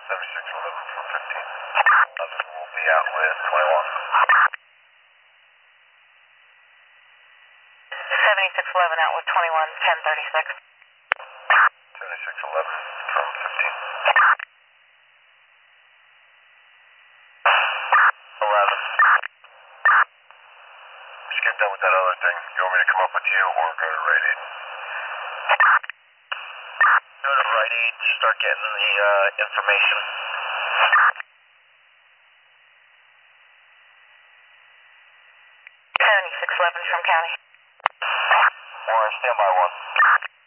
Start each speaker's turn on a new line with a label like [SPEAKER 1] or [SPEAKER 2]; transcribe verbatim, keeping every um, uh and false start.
[SPEAKER 1] seventy-six eleven from fifteen. Others will be out with twenty-one.
[SPEAKER 2] seventy-six eleven out with twenty-one, ten thirty-six.
[SPEAKER 1] seventy-six eleven from fifteen. eleven. Just get done with that other thing. You want me to come up with you or go to Rite Aid? Go to Rite Aid, start getting the uh, information.
[SPEAKER 2] seventy-six eleven from county.
[SPEAKER 1] Warren, stand by one.